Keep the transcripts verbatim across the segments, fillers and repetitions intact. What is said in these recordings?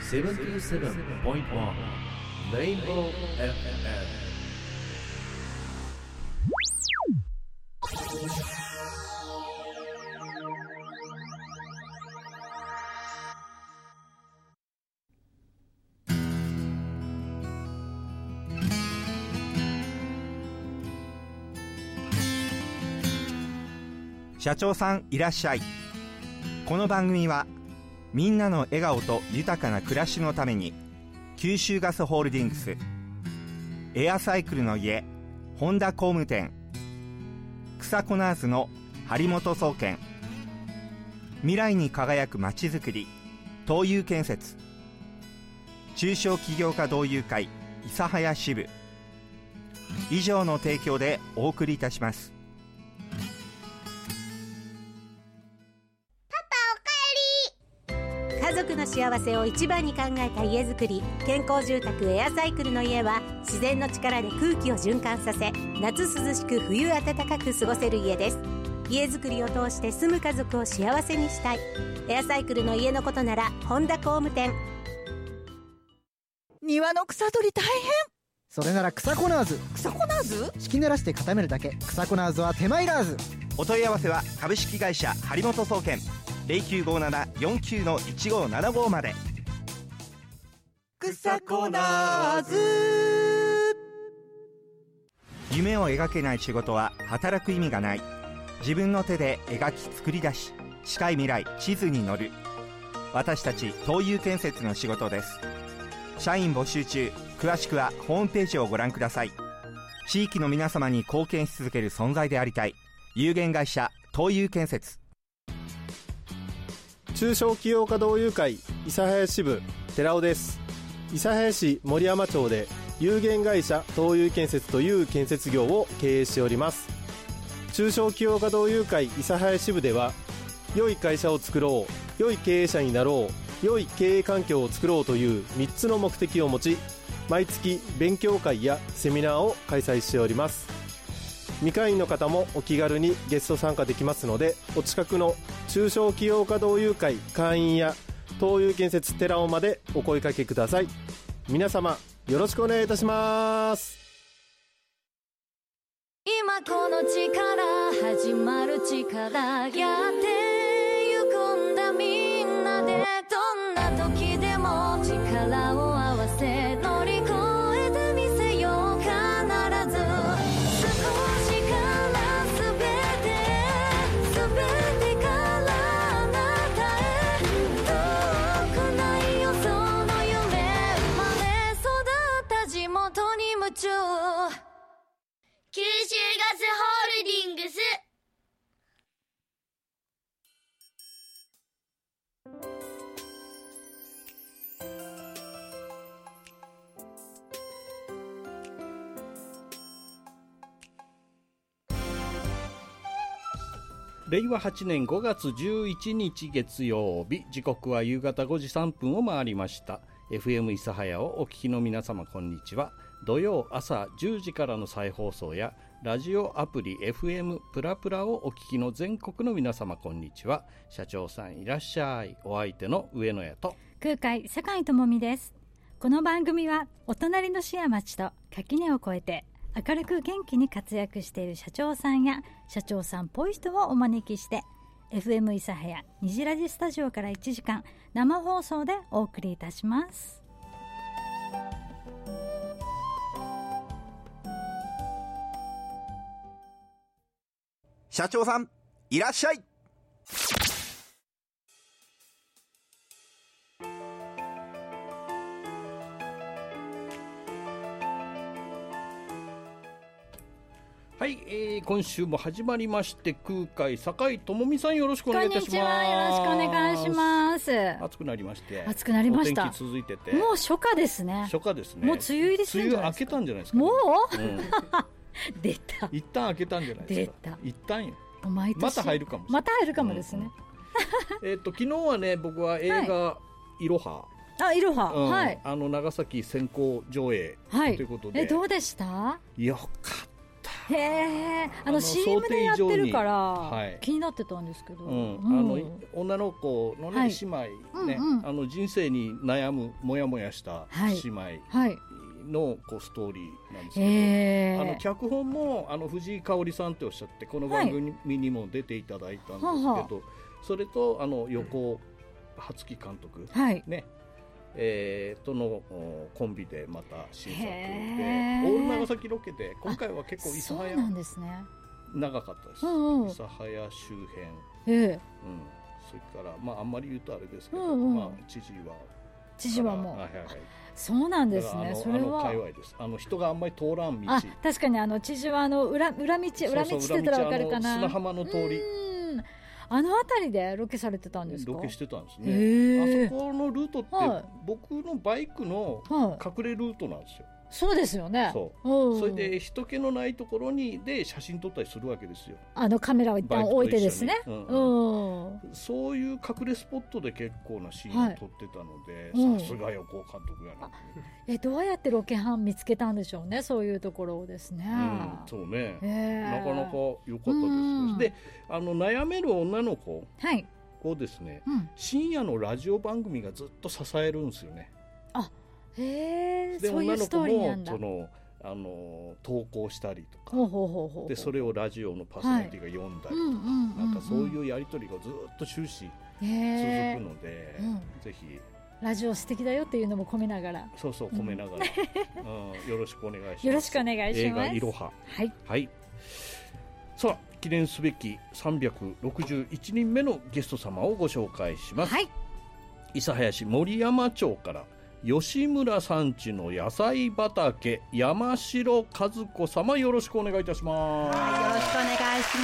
セブンティーセブンポイントワン レインボー エフエム。 社長さんいらっしゃい。この番組はみんなの笑顔と豊かな暮らしのために九州ガスホールディングス、エアサイクルの家本田工務店、草コナーズの張本総研、未来に輝くまちづくり東友建設、中小企業家同友会諫早支部以上の提供でお送りいたします。 家族の幸せを一番に考えた家づくり、健康住宅エアサイクルの家は自然の力で空気を循環させ、夏涼しく冬暖かく過ごせる家です。家づくりを通して住む家族を幸せにしたい。エアサイクルの家のことなら本田工務店。 庭の草取り大変。 それなら草コナーズ。 草コナーズ？ 敷き濡らして固めるだけ。草コナーズは手間いらず。 お問い合わせは株式会社張本総研 ゼロきゅうごなな よんきゅう いちごななご まで。 草コナーズ。 夢を描けない仕事は働く意味がない。自分の手で描き作り出し、近い未来地図に乗る。私たち東友建設の仕事です。社員募集中。詳しくはホームページをご覧ください。地域の皆様に貢献し続ける存在でありたい。有限会社東友建設。 中小企業家同友会諫早支部寺尾です。諫早市森山町で有限会社東友建設という建設業を経営しております。中小企業家同友会諫早支部では、良い会社を作ろう、良い経営者になろう、良い経営環境を作ろうというみっつの目的を持ち、毎月勉強会やセミナーを開催しております。未会員の方もお気軽にゲスト参加できますので、お近くの中小企業家同友会会員や東友建設寺尾までお声掛けください。皆様よろしくお願いいたします。 今この力始まる力、やってゆくんだみんなで。どんな時でも力を合わせ乗り越えてみせよう。必ず少しからすべて、すべてからあなたへ。遠くないよその夢、生まれ育った地元に夢中。九州ガスホールディングス。 れいわはちねんごがつじゅういちにち月曜日、時刻は夕方ごじさんぷんを回りました。 エフエム 諫早をお聞きの皆様、こんにちは。土曜朝じゅうじからの再放送やラジオアプリ エフエム プラプラをお聞きの全国の皆様、こんにちは。社長さんいらっしゃい。お相手の上野屋と空海坂井智美です。この番組はお隣の市や町と垣根を越えて明るく元気に活躍している社長さんや社長さんっぽい人をお招きして エフエム 諫早虹ラジスタジオからいちじかん生放送でお送りいたします。 社長さんいらっしゃい。 はい、えー、今週も始まりまして、空海坂井智美さん、よろしくお願いいたします。 こんにちは、よろしくお願いします。 暑くなりまして、 暑くなりました。 お天気続いてて、 もう初夏ですね。 初夏ですね。 もう梅雨入りするんじゃないですか。 梅雨明けたんじゃないですか、ね、 もう、 うん、 出た。 一旦明けたんじゃないですか。 出た。 一旦よ。 毎年また入るかもしれない。 また入るかもですね。 うん、えっと昨日はね、僕は映画、はい、いろは。 あ、いろは、 うん、 はい。 あの長崎先行上映、はい、ということで。 え、どうでした？ よかった。 へえ、あの シーエム でやってるから、 はい、 気になってたんですけど、 うんうん、 あの女の子の、ね、はい、姉妹ね、うんうん、あの人生に悩むモヤモヤした姉妹のこうストーリーなんですけど、あの脚本もあの藤井香織さんっておっしゃってこの番組にも出ていただいたんですけど、はい、それとあの横初木監督、はいねえー、とのコンビでまた新作でオール長崎ロケで今回は結構諫早長かったです。諫早周辺、えーうん、それから、まあ、あんまり言うとあれですけど、うんうんまあ、知事は知事はもう、はいはいはい、そうなんですね。それはあの界隈です。あの人があんまり通らん道。あ、確かにあの知事はあの 裏, 裏道裏道って言ったら分かるかな。 砂浜の通り。 あの辺りでロケされてたんですか？ ロケしてたんですね。あそこのルートって、はい、僕のバイクの隠れルートなんですよ。 そうですよね。 そう。それで人気のないところにで写真撮ったりするわけですよ。 あのカメラを一旦置いてですね。 うんうんうん、そういう隠れスポットで結構なシーンを撮ってたので、さすが横尾監督やな。 え、どうやってロケハン見つけたんでしょうね。そういうところをですね。 うん、そうね。なかなか良かったですね。で、あの悩める女の子をですね、はいうん、深夜のラジオ番組がずっと支えるんですよね。 あ。へで女の子もそのあの投稿したりとかほうほうほうほうでそれをラジオのパーソナリティが読んだりとか、はい、なんかそういうやり取りがずっと終始続くので、うん、ぜひラジオ素敵だよっていうのも込めながらそうそう込めながら、うんうん、よろしくお願いします。 よろしくお願いします。 映画いろは、はい、はい、さあ記念すべきさんびゃくろくじゅういちにんめのゲスト様をご紹介します、はい、諫早市森山町から吉村さんちの野菜畑山城和子様、よろしくお願いいたします。 はい、よろしくお願いします。よろしくお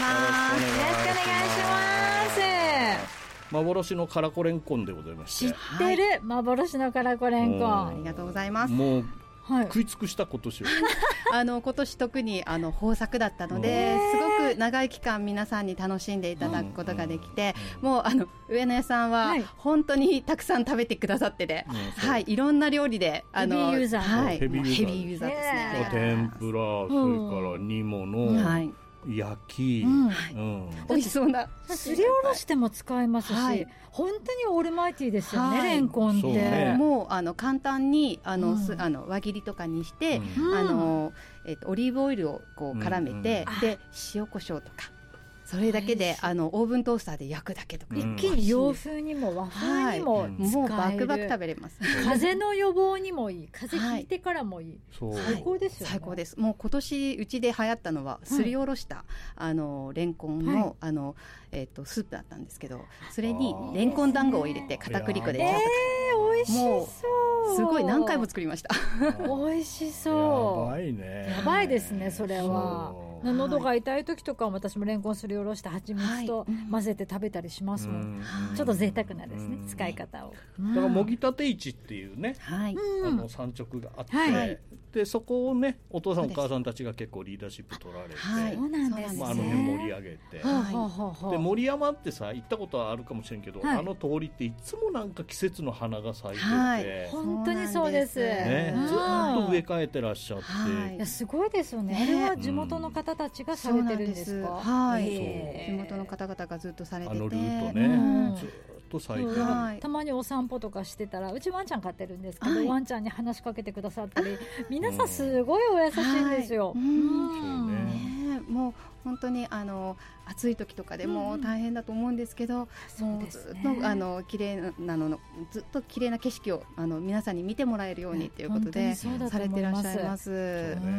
願いします。 幻のカラコレンコンでございまして知ってる、はい、幻のカラコレンコン、 ありがとうございます。 もうはい、食い尽くした今年はあの今年特にあの豊作だったのですごく長い期間皆さんに楽しんでいただくことができて、もうあの上野屋さんは本当にたくさん食べてくださってて、はい、いろんな料理であのヘビーユーザー、 はい、 ヘビーユーザーですね。 天ぷら、それから煮物、はい、焼き、うんうん、美味しそうなすりおろしても使えますし、はい、本当にオールマイティーですよね、はい、レンコンって、 ね、もうあの簡単にあの、うん、あの輪切りとかにして、うん、あのえー、とオリーブオイルをこう絡めて、うんうん、で塩コショウとかそれだけであのオーブントースターで焼くだけとか、 一気に洋風にも和風にも使える、はい、 もうバクバク食べれます。 風邪の予防にもいい、風邪ひいてからもいい、はい、最高ですよね。 最高です。もう今年うちで流行ったのはすりおろした、はい、あのレンコンの、はい、あのえー、とスープだったんですけど、それにレンコン団子を入れて片栗粉でちょっと、 えー、美味しそう。もうすごい何回も作りました。 美味しそう。 やばいね。 やばいですね、それは。喉が痛い時とか私もレンコンすりおろして蜂蜜と混ぜて食べたりしますもん、はい、ちょっと贅沢なですね、使い方を。 だからもぎたて市っていうね、はい、あの産直があって、はい、でそこをねお父さんお母さんたちが結構リーダーシップ取られて、 はい、そうなんですね、 まあ、あの辺盛り上げて、はい、で森山ってさ行ったことはあるかもしれんけど、はい、あの通りっていつもなんか季節の花が咲いてて、はい、 本当にそうです、 ね、ずっと植え替えてらっしゃって、 はい、いやすごいですよね。あれは地元の方たちがされてるんですか？ はい、地元の方々がずっとされてて、 あのルートね、うん、ずっと咲いてる、 はい、たまにお散歩とかしてたら、うちワンちゃん飼ってるんですけど、はい、ワンちゃんに話しかけてくださったり、皆さんすごいお優しいんですよ、はい、うんうんね、もう本当にあの暑い時とかでも大変だと思うんですけど、うん、もうずっと、ね、あの綺麗なのずっと綺麗な景色をあの皆さんに見てもらえるようにということでされてらっしゃいます。 そうね、うん、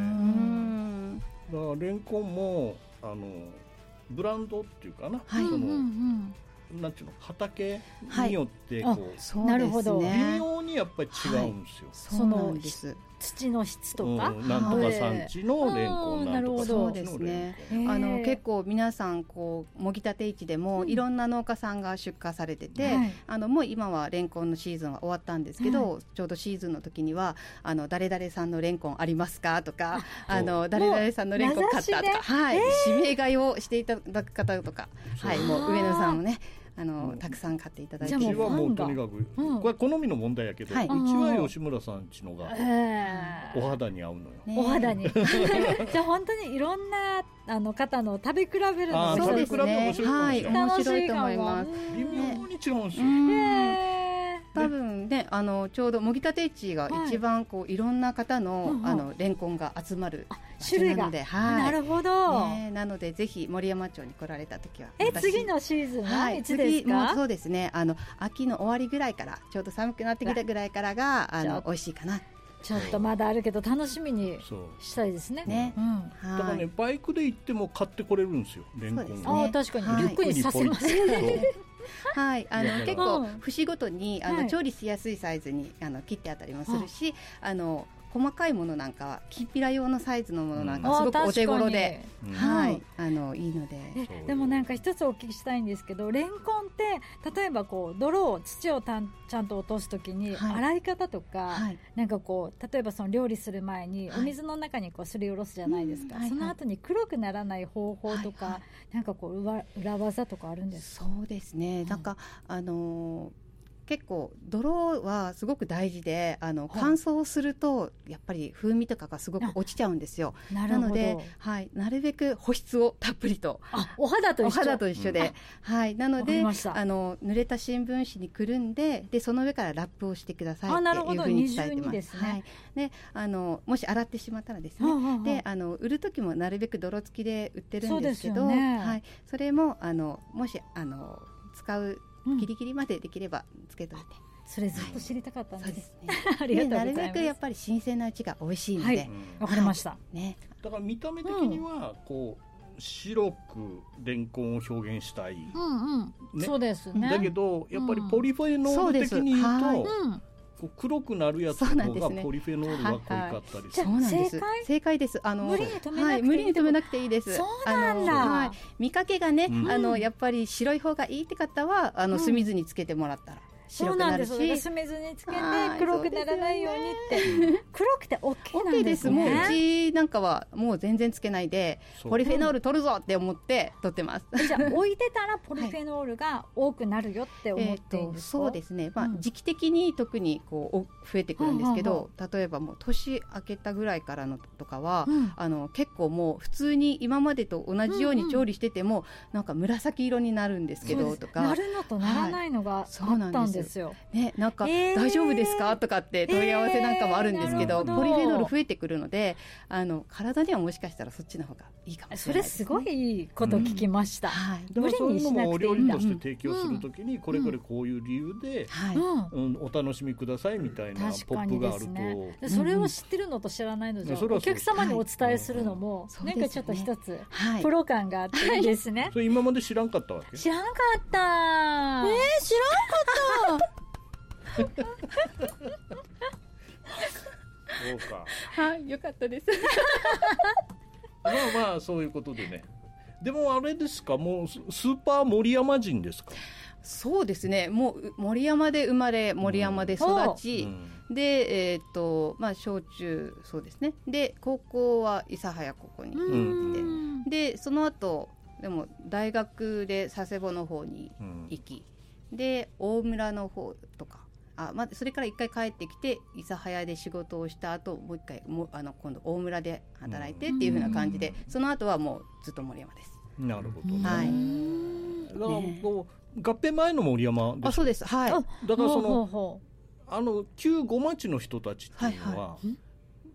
だからレンコンもあのブランドっていうかな、はい、その、うんうんうん、なんていうの、畑によってこう、はい、 なるほど、 微妙にやっぱり違うんですよ、はい、 そうなんです。土の質とか、 うん、なんとか産地のレンコン、なんとか産地のレンコン、そうですね、あの結構皆さんこうもぎたて市でもいろんな農家さんが出荷されてて、うん、あのもう今はレンコンのシーズンは終わったんですけど、はい、ちょうどシーズンの時にはあの誰々さんのレンコンありますかとか、あの誰々さんのレンコン買ったとか、はい、指名買いをしていただく方とか、はい、もう上野さんもねあの、うん、たくさん買っていただいて。 うちはもうとにかく、うん、これ好みの問題やけど、はい、うちは吉村さんちのがお肌に合うのよ、 ね、お肌にじゃあ本当にいろんなあの方の食べ比べるのがそうですね、はい、面白いと思います。 微妙に違うんですよ、 ね、多分ね、あのちょうどもぎたて市が一番こう、はい、いろんな方の、うんうん、あのレンコンが集まる種類が、はい、なるほど、 ね、なのでぜひ森山町に来られた時はえ次のシーズンはいつですか？ もうそうですね、あの秋の終わりぐらいからちょうど寒くなってきたぐらいからがあの美味しいかな。 ちょっとまだあるけど楽しみにしたいですね。 ね、 うん、だからねバイクで行っても買ってこれるんですよ、レンコン、ね、 あ確かにリュックにさせますね。 はい、あの結構節ごとにあの、はい、調理しやすいサイズにあの切ってあったりもするし、あの細かいものなんかはきんぴら用のサイズのものなんかすごくお手頃で、うん、はい、あのいいので。 でもなんか一つお聞きしたいんですけど、レンコンって例えばこう泥を土をたんちゃんと落とすときに、はい、洗い方とか、はい、なんかこう例えばその料理する前にお水の中にこうすりおろすじゃないですか、はい、その後に黒くならない方法とか、はいはい、なんかこう 裏, 裏技とかあるんですか？ そうですね、なんか、うん、あのー結構泥はすごく大事で、あの乾燥するとやっぱり風味とかがすごく落ちちゃうんですよ。 な, なので、はい、なるべく保湿をたっぷりと、 あお肌と一緒、 お肌と一緒で、うん、はい、なのであの濡れた新聞紙にくるんで、でその上からラップをしてくださいっていうふうに伝えてます。 ですね、 はい、であのもし洗ってしまったらですね、うんうんうん、であの売る時もなるべく泥付きで売ってるんですけど、ね、はい、それもあのもしあの使うギリギリまでできればつけといて、 うん、それずっと知りたかったんです、はい、そうですねありがとうございます。なるべくやっぱり新鮮なうちが美味しいので、 はい、わ、うん、かりました、 はいね、 だから見た目的にはこう、白くレンコンを表現したい、 うんうんね、そうですね。 だけどやっぱりポリフェノール的に言うと、うん、こう黒くなるやつの方がポリフェノールが濃かったりする。 そうなんです。正解です。あの無理に止めなくていい、 はい、無理に止めなくていいです。 そうなんだ。 はい、見かけがね、うん、あのやっぱり白い方がいいって方はあの墨酢につけてもらったら。白くなるし、 そうなんです。墨酢につけて黒くならないようにって、ね、黒くて OK なんですね。 もううちなんかはもう全然つけないでポリフェノール取るぞって思って取ってます。 じゃあ置いてたらポリフェノールが多くなるよって思っているんですか？ えー、そうですね、まあうん、時期的に特にこう増えてくるんですけど、うんうんうん、例えばもう年明けたぐらいからのとかは、うん、あの結構もう普通に今までと同じように調理してても、うんうん、なんか紫色になるんですけどとか、 なるのとならないのがあったんですよ、 はい、ね、なんか、えー、大丈夫ですかとかって問い合わせなんかもあるんですけど、えー、ポリフェノール増えてくるので、あの体にはもしかしたらそっちの方がいいかもしれないですね。 それすごいいいこと聞きました、うん、はい、 無理にしなくていいんだ。お料理として提供するときにこれこれこういう理由で、うんうん、お楽しみくださいみたいなポップがあると、ね、 それを知ってるのと知らないのじゃ、うん、お客様にお伝えするのも、はい、なんかちょっと一つ、はい、プロ感があっていいですね、はい、 それ今まで知らんかったわけ？ 知らんかった。えー、 知らんかったそうか。 はい、よかったです。 まあまあそういうことでね。でもあれですか、もうスーパー森山人ですか？ そうですね、もう森山で生まれ森山で育ち、うん、で、えーとまあ、小中そうですね、で高校は諫早ここに行って、うん、でその後でも大学で佐世保の方に行き、うん、で大村の方とか、あ、まあ、それから一回帰ってきて諫早で仕事をした後もう一回もあの今度大村で働いてっていう風な感じで、うん、その後はもうずっと森山です。 なるほど、ね、 はい、 だからこう、ね、合併前の森山です。 あ、そうです、はい、 だからそのあの旧五町の人たちっていうのは、はいはい、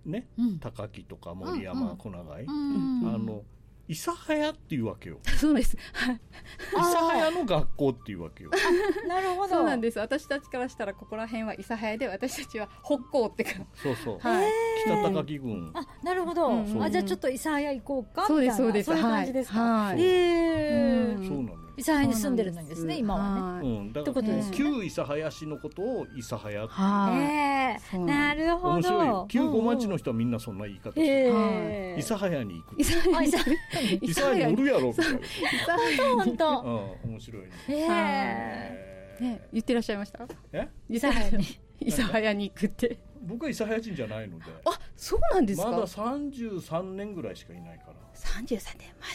ね、うん、高木とか森山、小長井、うん、あの諫早っていうわけよ。 そうです。 諫早の学校っていうわけよ。 なるほど。 そうなんです。私たちからしたらここら辺は諫早で、私たちは北高ってか。 そうそう。はい。北高木郡。 あ、なるほど。うん、あ、じゃあちょっと諫早行こうかみたいな。 そうですそうです。 そういう感じですか。 はい。 ええー。そうなのよ。 諫早に住んでるんですね、今はね。 うん、だから旧諫早市のことを諫早って。 ええ、なるほど。面白い。旧五町の人はみんなそんな言い方してる。諫早に行く。諫早に諫早に乗るやろみたいな。 本当。 うん、面白いね。 ええ。ね、言ってらっしゃいました？ え？ 諫早に諫早に行くって。 僕は諫早人じゃないので。 あ、そうなんですか。 まださんじゅうさんねんぐらいしかいないから。 さんじゅうさんねんまだ。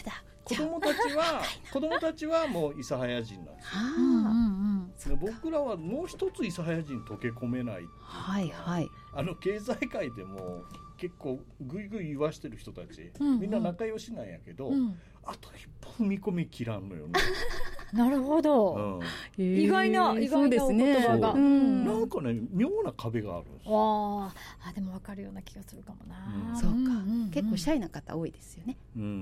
子供たちは子供たちはもう諫早人なんですよ。で僕らはもう一つ諫早人に溶け込めない。 はいはい。 あの経済界でも結構グイグイ言わしてる人たち、 うんうん、 みんな仲良しなんやけど、うん、あと一歩踏み込み切らんのよね。 なるほど、うん、意外な意外なお言葉が、 うん、なんかね妙な壁があるんですよ。 わあ、でも分かるような気がするかもな、 うん、そうか、うんうん、結構シャイな方多いですよね、 うんうんうん、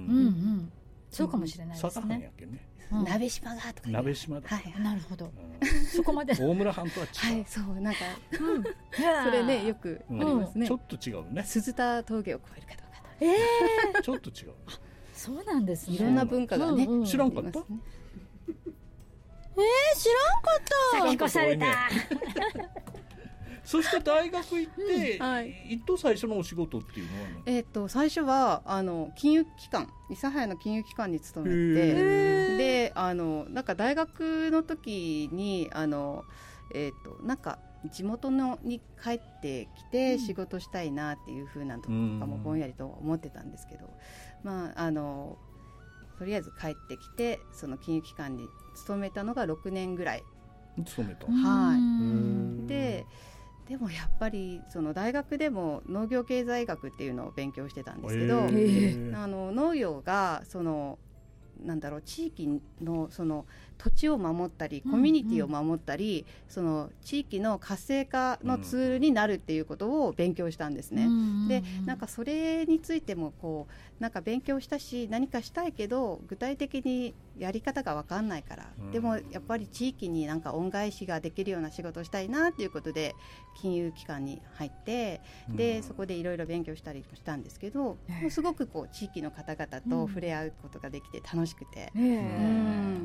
そうかもしれないですね。 うん、鍋島がとか鍋島だ、 はい、 なるほど、うん、そこまで大村半島は違う、 はい、そうなんか、うん、それねよくありますね、 うん、ちょっと違うね。 鈴田峠を越えるかどうかと、 えー、ちょっと違うそうなんですね。 いろんな文化がね、 うんうん、知らんかった、ね、 えー、知らんかった。 先越されたそして大学行って、うんはい、一等最初のお仕事っていうのは、ね、 えー、と最初はあの金融機関、諫早の金融機関に勤めて、であのなんか大学の時にあの、えー、となんか地元のに帰ってきて仕事したいなっていう風なとかもぼんやりと思ってたんですけど、まああのとりあえず帰ってきてその金融機関に勤めたのがろくねんぐらい勤めた。 はい。ででもやっぱりその大学でも農業経済学っていうのを勉強してたんですけど、あの農業がそのなんだろう地域のその土地を守ったりコミュニティを守ったり、うんうん、その地域の活性化のツールになるっていうことを勉強したんですね、うんうんうん、でなんかそれについてもこうなんか勉強したし何かしたいけど具体的にやり方が分かんないから、うん、でもやっぱり地域になんか恩返しができるような仕事をしたいなっていうことで金融機関に入ってで、うん、そこでいろいろ勉強したりもしたんですけど、うん、もうすごくこう地域の方々と触れ合うことができて楽しくて、うんうん、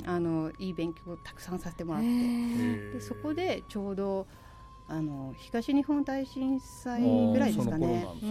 あのいい勉強をたくさんさせてもらってでそこでちょうどあの東日本大震災ぐらいですかね、うん、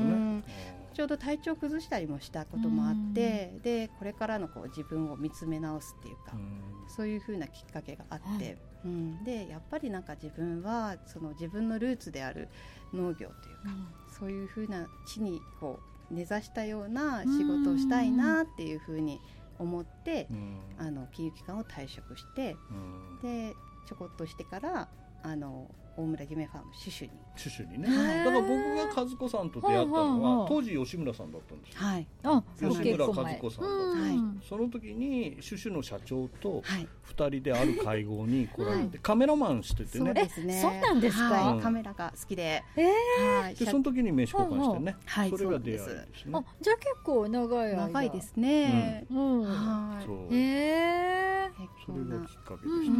ちょうど体調崩したりもしたこともあってでこれからのこう自分を見つめ直すっていうかそういう風なきっかけがあって、うん、でやっぱりなんか自分はその自分のルーツである農業というか、うん、そういう風な地にこう根ざしたような仕事をしたいなっていう風に思って、うん、あの金融機関を退職して、うん、でちょこっとしてからあの大村夢ファームシュシュにシュシュにね、はい、だから僕が和子さんと出会ったのは、はあはあ、当時吉村さんだったんですよ、はい、あ吉村和子さんだった、はい、その時にシュシュの社長とふたりである会合に来られて、はい、カメラマンしててね、 そうですね、 そうなんですか、 はい、カメラが好きで、 えーはい、 でその時に名刺交換してね、 はい、 それが出会いですね。 あじゃあ結構長い間長いですね、 うんうん、 はいそうえー、 それがきっかけでしたね、うん、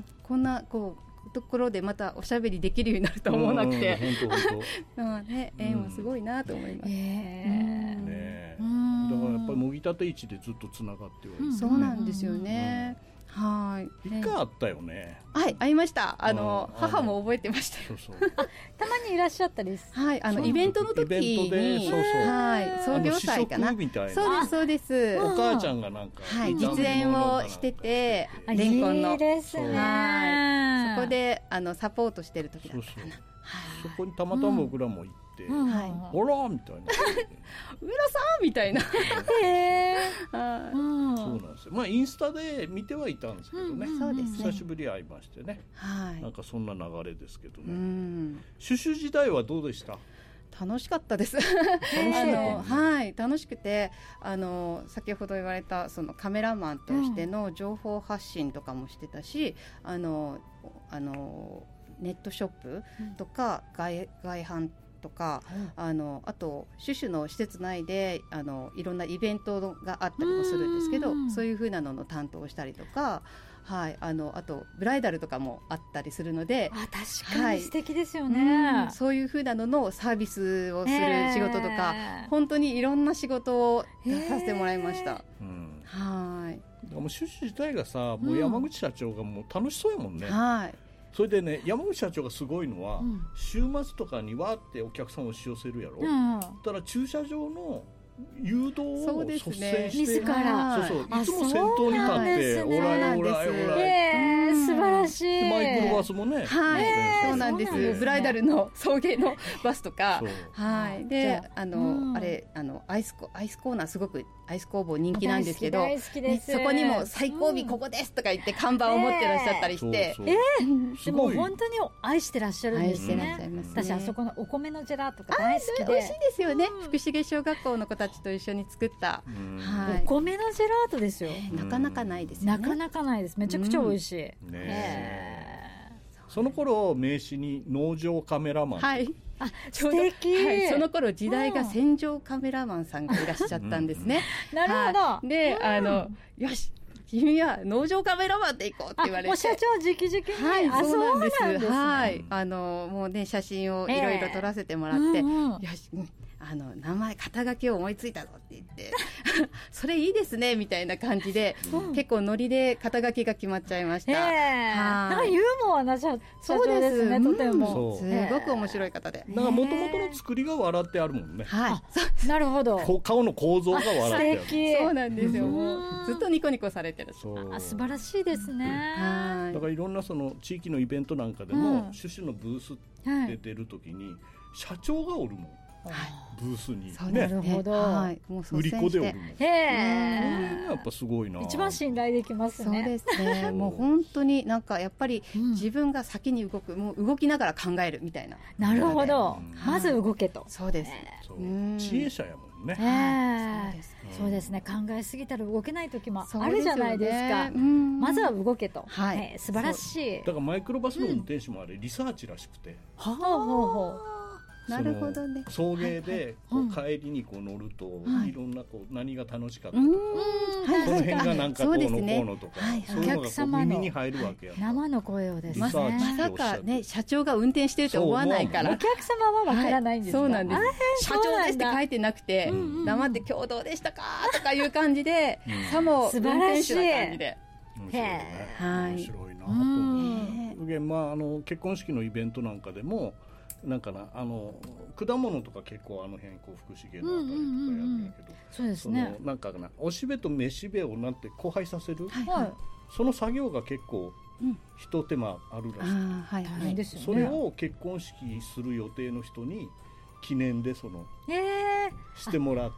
こんなこうところでまたおしゃべりできるようになるとは思わなくて、 うん、本当本当まあね、縁はすごいなと思います、うんえーね、だからやっぱりもぎたて市でずっとつながってはいる、 うん、そうなんですよね、うん、はい一回あったよね。 はい会いました。あの母も覚えてましたよ。 そうそうたまにいらっしゃったりすはいあのイベントの時にそうそうはい創業祭かなそうですそうですお母ちゃんがなんか、 はい、実演をしててレンコンのいいですね、 はいそこであのサポートしてる時だったかな。 そうそうそこにたまたま僕らも行って、うんはい、ほらみたいな上田さんみたいなへーそうなんですよ。まあインスタで見てはいたんですけどね、 うん、そうですね久しぶり会いましてね、 はい、 なんかそんな流れですけどね、 うん、 シュシュ時代はどうでした？ 楽しかったです楽しかった、ね、 あのはい楽しくてあの先ほど言われたそのカメラマンとしての情報発信とかもしてたし、うん、あのあのネットショップとか 外,、外販とか、うん、あのあとシュシュの施設内であのいろんなイベントがあったりもするんですけど、そういう風なのの担当をしたりとか、はい、あのあとブライダルとかもあったりするので、 あ確かに素敵ですよね、 はい、うんそういう風なののサービスをする仕事とか、本当にいろんな仕事をさせてもらいました、うん、はいだからもうシュシュ自体がさもう山口社長がもう楽しそうやもんね、 うん、はいそれでね山口社長がすごいのは、うん、週末とかにわーってお客さんを押し寄せるやろ、うん、だから駐車場の誘導を率先して、 自らそうそういつも先頭に立ってオライオライオライ、 えー、素晴らしい。 マイクロバスもね、 はい、そうなんです。ブライダルの送迎のバスとか、はい、で、あのあれあのアイスコアイスコーナーすごくアイス工房人気なんですけど、 大好きです。 そこにも最後尾ここですとか言って看板を持ってらっしゃったりして、 えー、でも本当に愛してらっしゃるんですね。私あそこのお米のジェラートが大好きで、 美味しいですよね。福重小学校の子たちと一緒に作った、 はい、お米のジェラートですよ。 なかなかないですよね。 なかなかないです。めちゃくちゃ美味しい。 うんね、その頃名刺に農場カメラマン、 はい、 あ素敵、 はい、その頃時代が戦場カメラマンさんがいらっしゃったんですね。 うん、なるほど、 はい、で、うん、あのよし君は農場カメラマンで行こうって言われて、 もう社長直々に、 はい、 あそうなんです、 そうなんですね、 はい、あのもうね写真をいろいろ撮らせてもらって、えーうんうん、よしあの名前肩書きを思いついたぞって言ってそれいいですねみたいな感じで、うん、結構ノリで肩書きが決まっちゃいました。 えー、なんかユーモアな社長ですね。とても、 うん、すごく面白い方で、 なんか元々の作りが笑ってあるもんね。 はい、 なるほど。 顔の構造が笑ってある。 素敵。 そうなんですよ。もうずっとニコニコされてる。 あ、素晴らしいですね。 はい。 だからいろんなその地域のイベントなんかでも、うん、シュシュのブースで出るときに、はい、社長がおるもん。はい、ブースに、 ね、なるほど、はい、 もう売り子でおるもん。 へえ、 やっぱすごいな。 一番信頼できますね。 そうですね。もう本当になんかやっぱり自分が先に動く、もう動きながら考えるみたいな。 なるほど。まず動けと。 そうです。 知恵者やもんね。 そうですね。そうですね。考えすぎたら動けない時もあるじゃないですか。まずは動けと。はい。素晴らしい。 だからマイクロバスの運転手もあれリサーチらしくて。 はあほうほう。 なるほどね。 送迎でこう帰りにこう乗ると、いろんなこう何が楽しかったとか、この辺がなんかこうのこうのとか、そういうのがこう耳に入るわけや。 生の声をですね。 まさかね社長が運転してると思わないから。 お客様はわからないんですか。 そうなんです。社長ですって書いてなくて、黙って今日どうでしたかとかいう感じで、さも運転手な感じで。 面白いね。面白いなと思う。まああの結婚式のイベントなんかでも。なんかなあの果物とか結構あの辺こう福重のあたりとかやるんやけど、 そうですね。 なんかなおしべとめしべをなんて交配させる、はい、その作業が結構ひと手間あるらしい。 あ、はいはい、ですよね。 それを結婚式する予定の人に記念でその、えー、してもらって、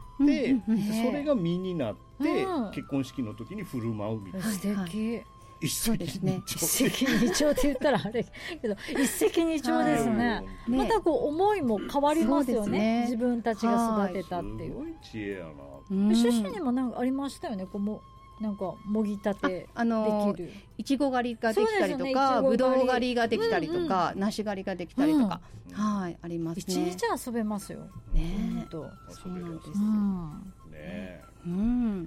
うんうん、それが身になって、うん、結婚式の時に振る舞うみたいな。 素敵。 一石二鳥、 一石二鳥って言ったらあれけど一石二鳥ですね。またこう思いも変わりますよね。自分たちが育てたっていう。 すごい知恵やな。 シュシュにもなんかありましたよね。こうもなんかもぎたてできる。 いちご狩りができたりとか、ぶどう狩りができたりとか、梨狩りができたりとか、はいありますね。 一日遊べますよ。 ね。そうなんです。 ね。うん。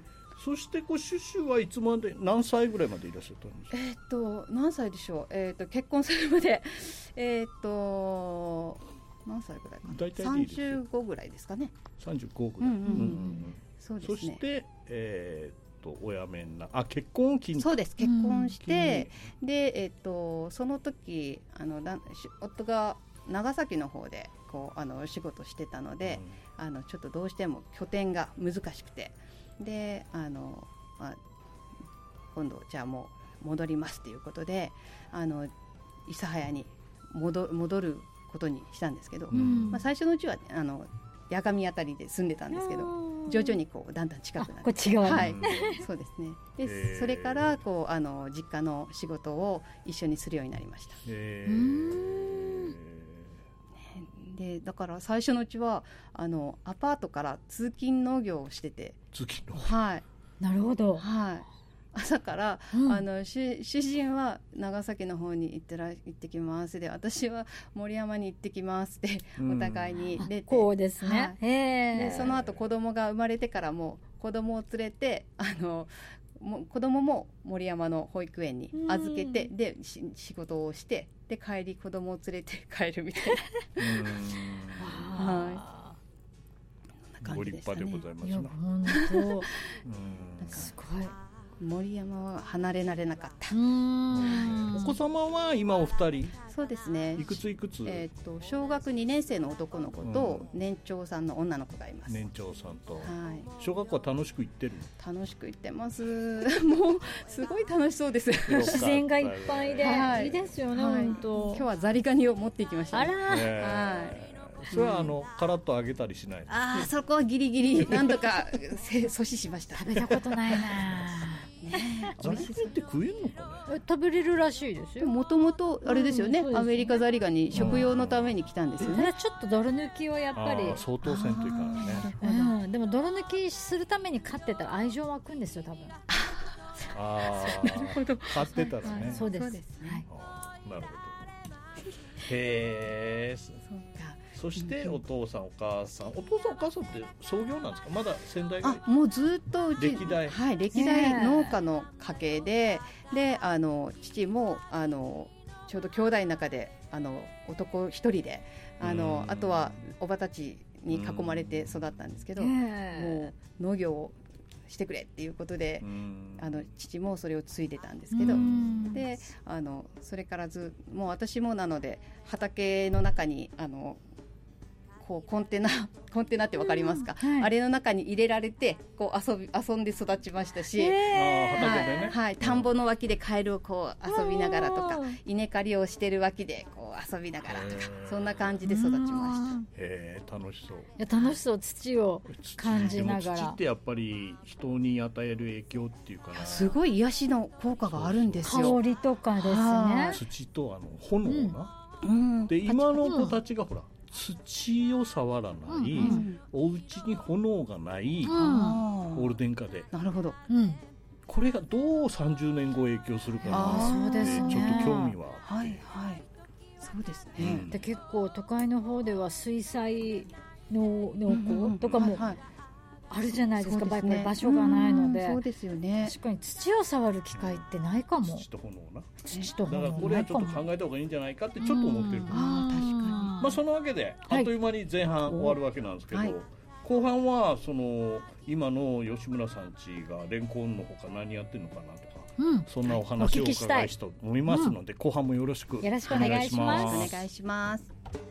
そしてこうシュシュはいつまで何歳ぐらいまでいらっしゃったんですか。 えっと何歳でしょう。えっと結婚するまでえっと何歳ぐらいかな。大体さんじゅうごぐらいですかね。 さんじゅうごぐらい。そうですね。そしてえっとおやめになあ結婚を機に。 そうです。結婚してでえっとその時あの夫が長崎の方でこうあの仕事してたので、あのちょっとどうしても拠点が難しくて。であの、まあ、今度じゃあもう戻りますということであの諫早に 戻, 戻ることにしたんですけど、うんまあ、最初のうちはあの八神あたりで住んでたんですけど徐々にこうだんだん近くなってこっち側に、 はい、そうですね。でそれからこうあの実家の仕事を一緒にするようになりました。へーでだから最初のうちはあのアパートから通勤農業をしてて通勤農業はいなるほど、 はい、朝から、うん、あの主人は長崎の方に行ってら行ってきますで私は森山に行ってきますで、うん、お互いに出てこうですね、 はい、へでその後子供が生まれてからも子供を連れてあのも子供も森山の保育園に預けて、うん、で仕事をしてで帰り子供を連れて帰るみたいなはい、 ご立派でございますな。 いや本当すごい森山は離れられなかった。 うーん、お子様は今お二人？ そうですね。 いくついくつ？ えー、と小学にねん生の男の子と、うん、年長さんの女の子がいます。 年長さんと、 はい、 小学校は楽しく行ってる？ 楽しく行ってます。もうすごい楽しそうです。 自然がいっぱいで、はい、いいですよね、はい、本当。 今日はザリガニを持っていきました、ね、 あら、 はい、 それはあの、うん、カラッと揚げたりしないの？ ああ、そこはギリギリなんとか阻止しました。 食べたことないな。 ね、ザリガニって食えるのかね？ 食べれるらしいですよ。 もともとあれですよね、うん、アメリカザリガニ食用のために来たんですよね、 うん、ちょっと泥抜きをやっぱり相当せんといかないね、 うん、でも泥抜きするために飼ってたら愛情湧くんですよ多分。 あなるほど、飼ってたらね、 はい、そうです、そうです、はい、 なるほど。へー、そうか。そしてお父さんお母さん、お父さんお母さんって創業なんですか？まだ先代が？ あ、もうずっとうち歴代、 はい、歴代農家の家系で、であの父もあのちょうど兄弟の中であの男一人で、あのあとはおばたちに囲まれて育ったんですけど、もう農業をしてくれっていうことで、あの父もそれを継いでたんですけど、であのそれからずもう私もなので畑の中にあのこうコンテナコンテナってわかりますか、うんはい、あれの中に入れられてこう遊び遊んで育ちましたし、 えーはいねはい、田んぼの脇でカエルをこう遊びながらとか、稲刈りをしてる脇でこう遊びながらとか、そんな感じで育ちました。 へー、楽しそう。いや楽しそう、土を感じながら。 土ってやっぱり人に与える影響っていうかな、 すごい癒しの効果があるんですよ。 香りとかですね。 土とあの炎な、うん、で今の子たちがほら土を触らない、うん、お家に炎がない、うん、オール電化で、 なるほど、 うん、これがどうさんじゅうねんご影響するかなって、 そうですね、 ちょっと興味は、 はいはい、そうですね、 うん、で結構都会の方では水災の農耕とかもあるじゃないですか、やっぱり場所がないので、 そうですよね、 確かに土を触る機会ってないかも。 土と炎な、 土と炎だからこれはちょっと考えた方がいいんじゃないかってちょっと思ってる、 あ確かに、 まあ、そのわけであっという間に前半終わるわけなんですけど、はい、後半はその今の吉村さんちがレンコンのほか何やってるのかなとか、うん、そんなお話をお伺いしたと思いますので、うん、後半もよろしくお願いします。 よろしくお願いします。 お願いします。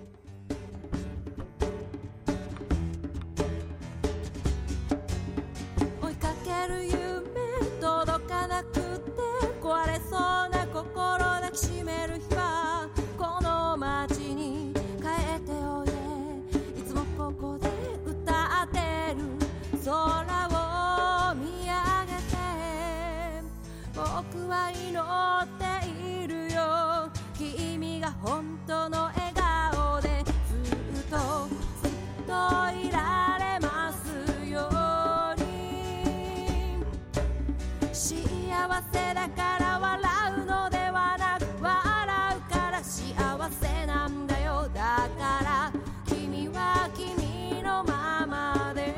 追いかける夢届かなくて壊れそうな心抱きしめる日はこの街に帰っておいで、いつもここで歌ってる空を見上げて僕は祈っているよ、君が本当の笑顔でずっとずっといられますように、幸せだから笑うのではなく笑うから幸せなんだよ、だから君は君のままで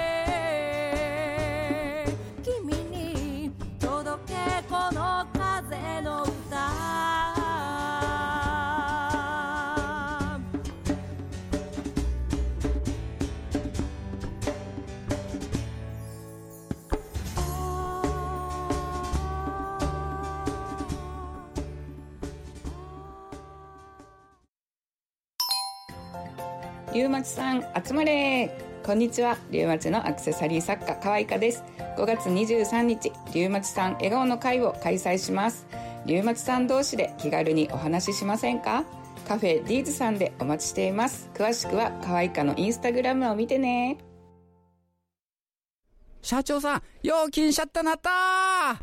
君に届けこの風の歌。 リュウマチさん集まれ。こんにちは、リュウマチのアクセサリー作家かわいかです。ごがつにじゅうさんにちリュウマチさん笑顔の会を開催します。リュウマチさん同士で気軽にお話ししませんか？カフェディーズさんでお待ちしています。詳しくはかわいかのインスタグラムを見てね。 社長さん、料金シャッターなったー。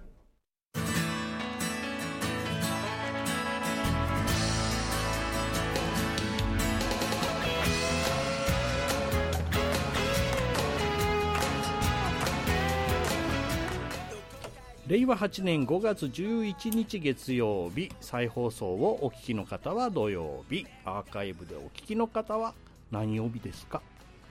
れいわはちねんごがつじゅういちにち月曜日、再放送をお聞きの方は土曜日、アーカイブでお聞きの方は何曜日ですか？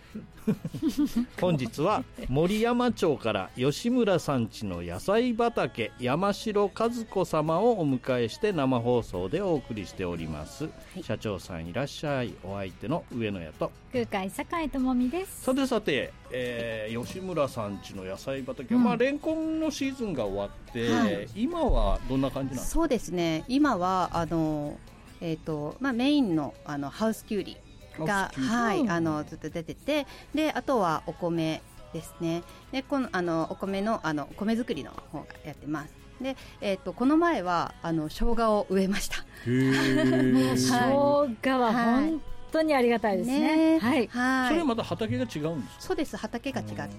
本日は森山町から吉村さん家の野菜畑山城和子様をお迎えして生放送でお送りしております、はい、社長さんいらっしゃい。お相手の上野屋と空海酒井智美です。 さてさて、えー、吉村さん家の野菜畑、うん、まあレンコンのシーズンが終わって、はい、今はどんな感じなんですか？ そうですね、今はあの、えーとまあ、メイン の, あのハウスキュウリが、はい、あのずっと出てて、であとはお米ですね。でこのあのお米のあの米作りの方がやってます。で、えー、とこの前はあの生姜を植えました。 へー生姜は本当にありがたいですね。 ね、 はいはい、 それはまた畑が違うんですか？ そうです、畑が違って、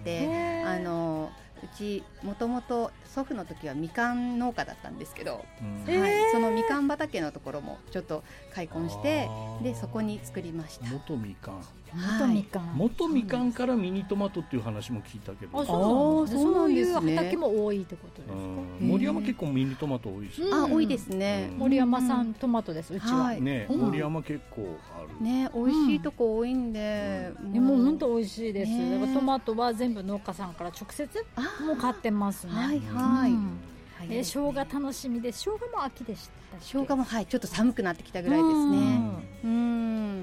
あのうちもともと祖父の時はみかん農家だったんですけど、はい、そのみかん畑のところもちょっと開墾して、でそこに作りました。 元みかん、 元みかん、 元みかんからミニトマトっていう話も聞いたけど、 あ、そういう畑も多いってことですか？ 森山結構ミニトマト多いですね。 あ、多いですね。 森山さんトマトです、うちはね。森山結構あるね、美味しいとこ多いんで、 もう本当美味しいです。だからトマトは全部農家さんから直接もう買ってますね。はいはい。えー、生姜楽しみです。生姜も秋でした。 生姜もはい、ちょっと寒くなってきたぐらいですね。うん、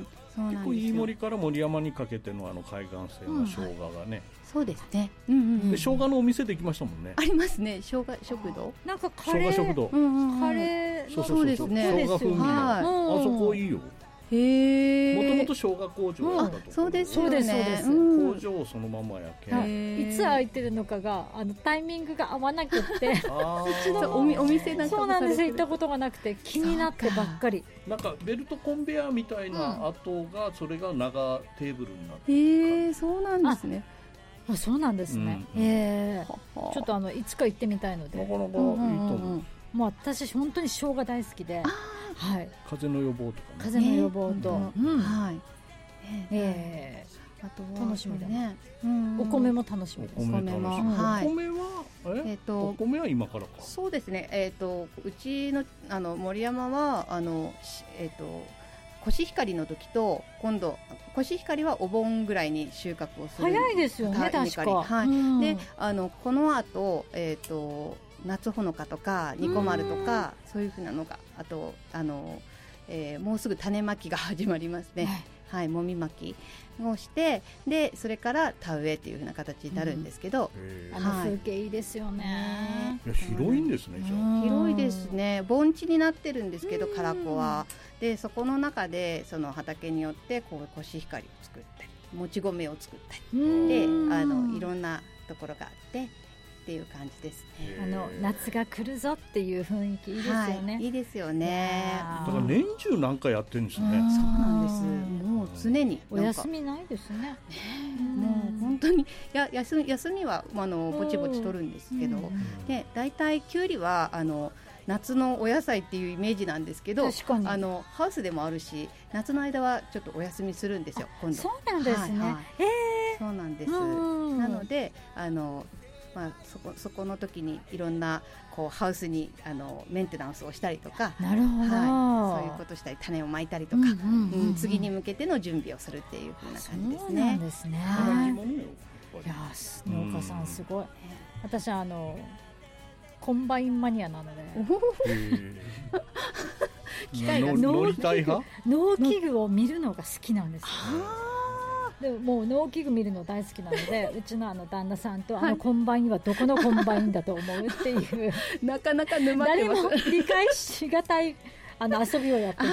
そうなんですよ。 結構飯盛から森山にかけてのあの海岸線の生姜がね。 そうですね。うんうん。 で生姜のお店できましたもんね。 ありますね。生姜食堂。 なんかカレー。 生姜食堂。 カレー。そうですね。 生姜風味の。あそこいいよ。 へえ。 もともと生姜工場だったと。 そうですよね。 工場をそのままやけ。 いつ空いてるのかがあのタイミングが合わなくて、 一度お店なんかそうなんですよ、行ったことがなくて気になってばっかり。 なんかベルトコンベヤーみたいな跡がそれが長テーブルになって。 へえ、そうなんですね。 あ、そうなんですね。ええ、ちょっとあのいつか行ってみたいので。 なかなかいいと思う。 もう私本当に生姜大好きで、はい。 風邪の予防とかね。 風邪の予防と、 はい。 ええ、 あと楽しみだね。お米も楽しみです。 お米も。はい。お米はえっとお米は今からか。 そうですね。えっとうちのあの森山はあのえっとコシヒカリの時と今度コシヒカリはお盆ぐらいに収穫をする。 早いですよね、確か。 はい。で、あのこの後えっと夏ほのかとかニコマルとかそういうふうなのが、あとあの、えー、もうすぐ種まきが始まりますね。はい、もみまきをして、でそれから田植えっていうふうな形になるんですけど、 うん、あの風景いいですよね。 いや広いんですね。じゃあ広いですね。盆地になってるんですけど、唐子はでそこの中でその畑によってこうコシヒカリを作ったりもち米を作ったりで、あのいろんなところがあってっていう感じですね。 あの夏が来るぞっていう雰囲気いいですよね。 はい、いいですよね。 だから年中なんかやってるんですね。そうなんです。もう常にお休みないですね。 もう本当にや休み休みはあのぼちぼち取るんですけど、でだいたいきゅうりはあの夏のお野菜っていうイメージなんですけど、あのハウスでもあるし夏の間はちょっとお休みするんですよ。今度。 そうなんですね。はいはい、 えー、そうなんです。なのであのまあ、そこ、そこの時にいろんなこうハウスにあのメンテナンスをしたりとか、 なるほど、 はい、そういうことしたり種をまいたりとか、うんうんうんうん、次に向けての準備をするっていう風な感じですね。 そうなんですね。 はい、 いや農家さんすごい。うん、私はあのコンバインマニアなので機械が農機具農機具を見るのが好きなんですよ。でもう農機具見るの大好きなのでうちのあの旦那さんと、はい、あのコンバインはどこのコンバインだと思うっていうなかなか沼ってます。 誰も理解しがたいあの遊びをやってます。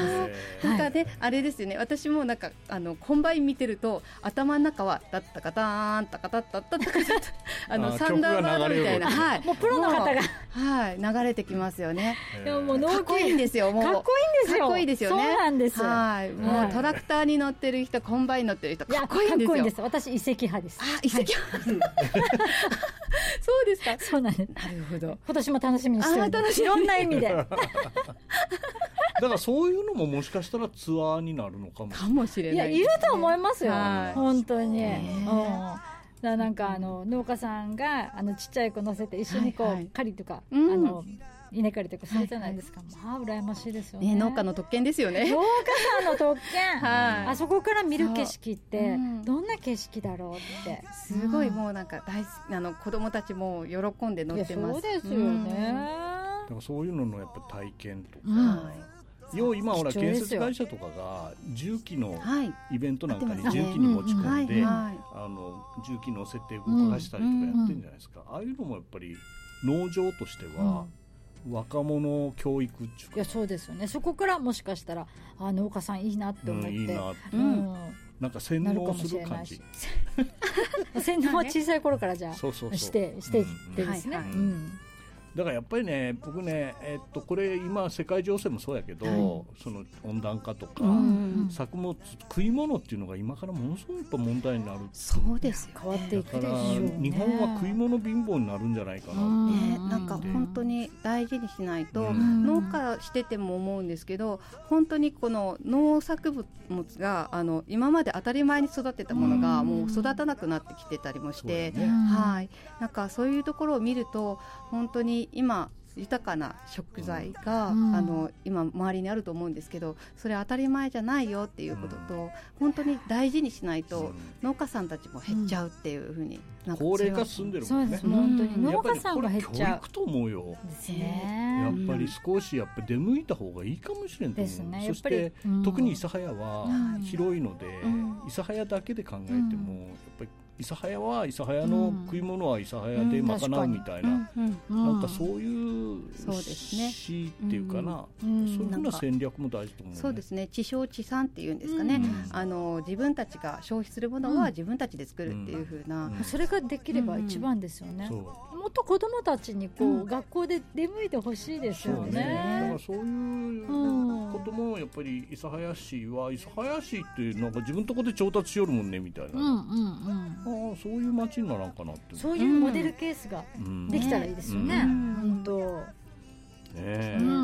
なんかね、あれですよね。私もなんかあのコンバイン見てると頭の中はタッタカターンタカタッタッタッタカタッタあのサンダーバードみたいな、はい、 もうプロの方がはい流れてきますよね。 でももう農機具かっこいいんですよ。もうかっこいいんですよ。 かっこいいですよね。 そうなんです。 はい。もうトラクターに乗ってる人、コンバイン乗ってる人かっこいいんですよ。 かっこいいんです。私遺跡派です。 あ、遺跡派。そうですか。 そうなんです。 なるほど。 今年も楽しみにしてる。楽しみ。いろんな意味で。 だからそういうのももしかしたらツアーになるのかもかもしれない、 ね、いやいると思いますよ、本当に、うん、だからなんかあの農家さんがあのちっちゃい子乗せて一緒にこう、はいはい、狩りとか、うん、あの稲刈りとかするじゃないですか、はいはい、まあ羨ましいですよね。 ね、農家の特権ですよね。 農家さんの特権、 はい、 あそこから見る景色ってどんな景色だろうって、 うん、すごいもうなんか大好き、あの子供たちも喜んで乗ってます。 そうですよね、うん、だからそういうののやっぱ体験とか、うん、要今ほら建設会社とかが重機のイベントなんかに重機に持ち込んで、あの重機乗せて動かしたりとかやってるんじゃないですか、うんうんうん、ああいうのもやっぱり農場としては、うん、若者教育っていうか、 いやそうですよね。そこからもしかしたらあ農家さんいいなって思って、うん、いいなって、うん、 なんか洗脳する感じ。 洗脳は小さい頃からじゃあそうそうそうしてしていってですね、うんはいはい、うん、 だからやっぱりね、僕ね、えっとこれ今世界情勢もそうやけど、はい、その温暖化とか、うんうん、作物食い物っていうのが今からものすごいやっぱ問題になる。 そうですよ、 変わっていくでしょうね。 日本は食い物貧乏になるんじゃないかな、 ね、なんか本当に大事にしないと、うん、農家してても思うんですけど、本当にこの農作物があの今まで当たり前に育てたものがもう育たなくなってきてたりもして、ね、はい、なんかそういうところを見ると本当に今豊かな食材が、うん、あの今周りにあると思うんですけど、それ当たり前じゃないよっていうことと、うん、本当に大事にしないと、うん、農家さんたちも減っちゃうっていうふうに、 うん、高齢化進んでるもんね。 そうです、本当に農家さんが減っちゃう。 教育と思うよ。ですね。やっぱり少しやっぱり出向いた方がいいかもしれんと思う。ですね。そして、うん、特に諫早は広いので、うん、諫早だけで考えても、うん、やっぱり諫早は諫早の食い物は諫早で賄うみたいな、うんうん、なんかそういう市っていうかな、そういうふうな戦略も大事と思う、ね、 そうですね。地消地産っていうんですかね、うん、あの自分たちが消費するものは自分たちで作るっていうふうな、 うんうん、それができれば一番ですよね、うん、もっと子どもたちにこう、うん、学校で出向いてほしいですよね。 そうね、だからそういうこともやっぱり諫早市は諫早市ってなんか自分のところで調達しよるもんねみたいな、うんうんうん、あそういう街にならんかなって。 そういうモデルケースができたらいいですよね、うん、本当ねえ、うん、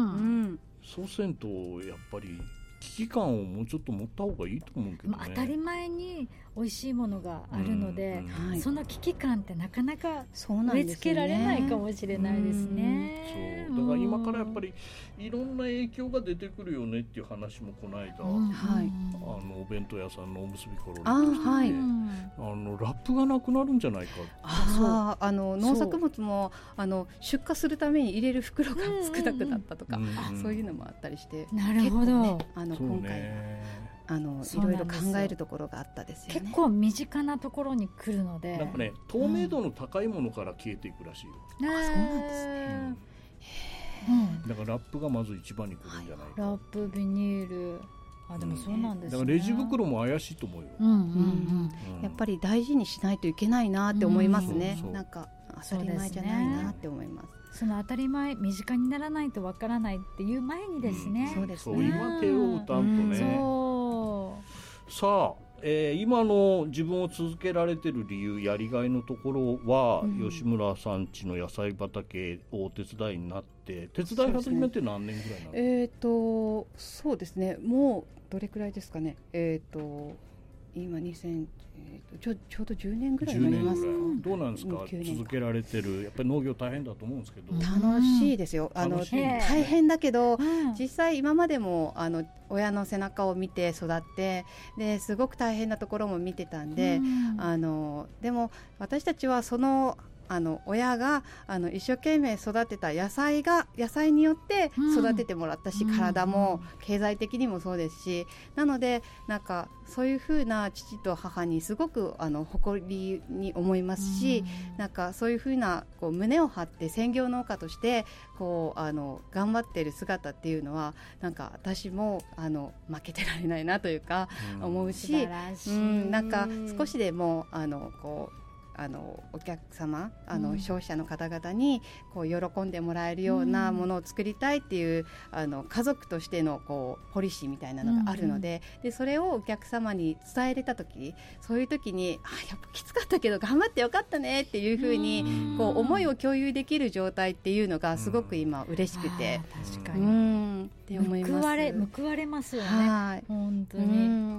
そうせんとやっぱり危機感をもうちょっと持った方がいいと思うけどね、 まあ、当たり前に美味しいものがあるので、うんうん、その危機感ってなかなか植え付けられないかもしれないですね。 そうだから今からやっぱりいろんな影響が出てくるよねっていう話もこの間、うんはい、あのお弁当屋さんのおむすびコロリとして、あ、はい、あのラップがなくなるんじゃないか。 ああの農作物もあの出荷するために入れる袋が少なくなったとか、うんうん、そういうのもあったりして、 なるほど、ね、 あの今回あのいろいろ考えるところがあったですよね。 結構身近なところに来るので、 なんかね、透明度の高いものから消えていくらしいよ、 うん、あ、そうなんですね、 うん、だからラップがまず一番に来るんじゃないか、 ラップ、ビニール、あ、でもそうなんですね、 だからレジ袋も怪しいと思うよ、 うんうんうんうん、やっぱり大事にしないといけないなって思いますね、うん、そうそう、なんか当たり前じゃないなって思います。 その当たり前、身近にならないとわからないっていう前にですね、 うん、そうですね、 そう今手を打たんとね、うん、そうさあ、えー、今の自分を続けられてる理由、やりがいのところは、うん、吉村さん家の野菜畑をお手伝いになって、手伝い始めて何年ぐらいなんですか。 えーとそうですね、もうどれくらいですかね、えーと今にせん、えー、とちょ、ちょうどじゅうねんぐらいになります。 どうなんですか、続けられてる。やっぱり農業大変だと思うんですけど、 楽しいですよ。あの大変だけど、うん、実際今までもあの親の背中を見て育って、ですごく大変なところも見てたんで、うん、あのでも私たちはそのあの親があの一生懸命育てた野菜が野菜によって育ててもらったし、うん、体も経済的にもそうですし、なのでなんかそういう風な父と母にすごくあの誇りに思いますし、うん、なんかそういう風なこう胸を張って専業農家としてこうあの頑張っている姿っていうのは、なんか私もあの負けてられないなというか思うし、うん、なんか少しでもあのこうあのお客様、あの消費者の方々にこう喜んでもらえるようなものを作りたいっていう、あの家族としてのこうポリシーみたいなのがあるので、でそれをお客様に伝えれた時、そういう時にあやっぱきつかったけど頑張ってよかったねっていう風にこう思いを共有できる状態っていうのがすごく今嬉しくて、 確かに、うんって思います。報われ、報われますよね、はい、本当に。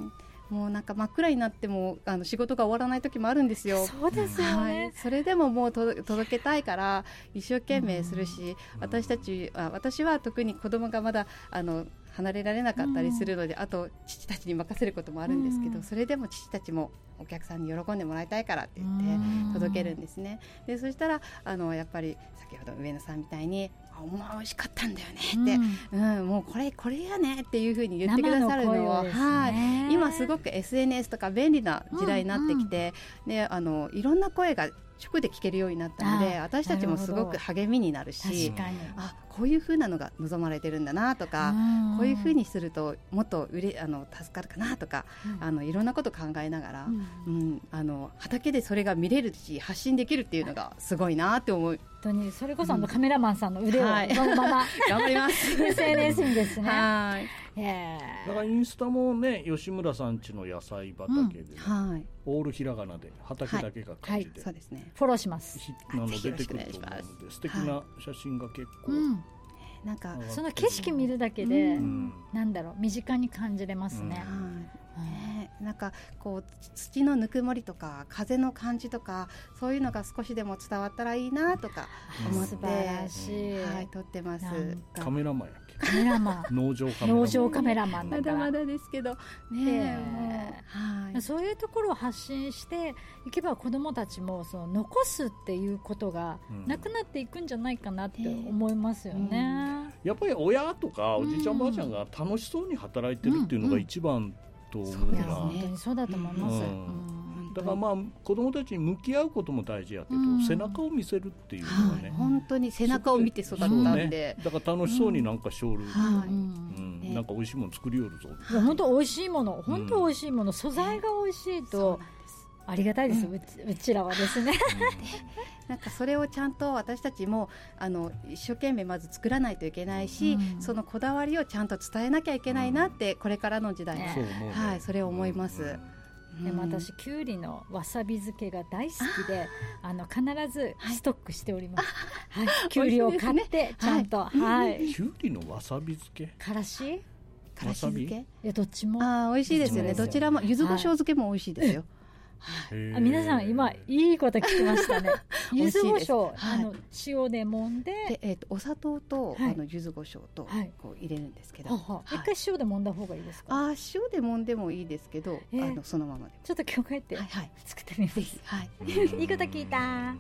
もうなんか真っ暗になってもあの仕事が終わらない時もあるんですよ。 そうですよね、 はい、それでももうと届けたいから一生懸命するし、私たちあ私は特に子供がまだあの離れられなかったりするので、あと父たちに任せることもあるんですけど、それでも父たちもお客さんに喜んでもらいたいからって言って届けるんですね。でそしたらあのやっぱり先ほど上野さんみたいにお前美味しかったんだよねって、うんうん、もうこれこれやねっていう風に言ってくださるのは、ね、はい、今すごく エスエヌエス とか便利な時代になってきて、うんうん、であのいろんな声が直で聞けるようになったので、私たちもすごく励みになるし、確かにあこういう風なのが望まれてるんだなとか、うん、こういう風にするともっとうれあの助かるかなとか、うん、あのいろんなこと考えながら、うんうん、あの畑でそれが見れるし発信できるっていうのがすごいなって思う。 本当にそれこそあのカメラマンさんの腕をそのまま、はい、頑張りますエスエヌエス にですね。はい、 だからインスタもね、吉村さん家の野菜畑で、うんはい、オールひらがなで畑だけが漢字で、はいはい、 そうですね、 フォローします。 あの出てくると思うので素敵な写真が結構、はいうん、 なんかその景色見るだけで、うん、なんだろう身近に感じれますね。うんうんね、なんかこう土のぬくもりとか風の感じとかそういうのが少しでも伝わったらいいなとか思って、素晴らしい、はい、撮ってます。 カメラマンやっけカメラマン農場カメラマン農場カメラマンだからまだまだですけどね、 はい、そういうところを発信していけば子どもたちもその残すっていうことがなくなっていくんじゃないかなって思いますよね、うん、 やっぱり親とかおじいちゃん、うん、おばあちゃんが楽しそうに働いてるっていうのが一番と思うから、 本当にそうだと思います、うんうん、だからまあ子どもたちに向き合うことも大事やけど、うん、背中を見せるっていうのがね、はい、 本当に背中を見て育ったんで、 ね、だから楽しそうになんかしょる、うんうんうん、なんか美味しいもの作りよるぞ、 いや本当美味しいもの本当美味しいもの、うん、素材が美味しいとありがたいです、うん、う, ちうちらはですね、 うん、なんかそれをちゃんと私たちもあの一生懸命まず作らないといけないし、うん、そのこだわりをちゃんと伝えなきゃいけないなって、うん、これからの時代、ねはい、それを思います、 うん、でも私きゅうりのわさび漬けが大好きで あ, あの必ずストックしております、はいはい、きゅうりを買ってちゃんと、はいはい、 きゅうりのわさび漬けからしからし漬けいやどっちもあ美味しいですよね。どちらも柚子胡椒漬けも美味しいですよ、はいあ皆さん今いいこと聞きましたね柚子胡椒、はい、あの塩で揉んで、 で、えー、とお砂糖と、はい、あの柚子胡椒とこう入れるんですけど、 はいはい、一回塩で揉んだ方がいいですか。 あ塩で揉んでもいいですけど、えー、あのそのままでちょっと今日帰って、はいはい、作ってみます、はい、いいこと聞いた、ね、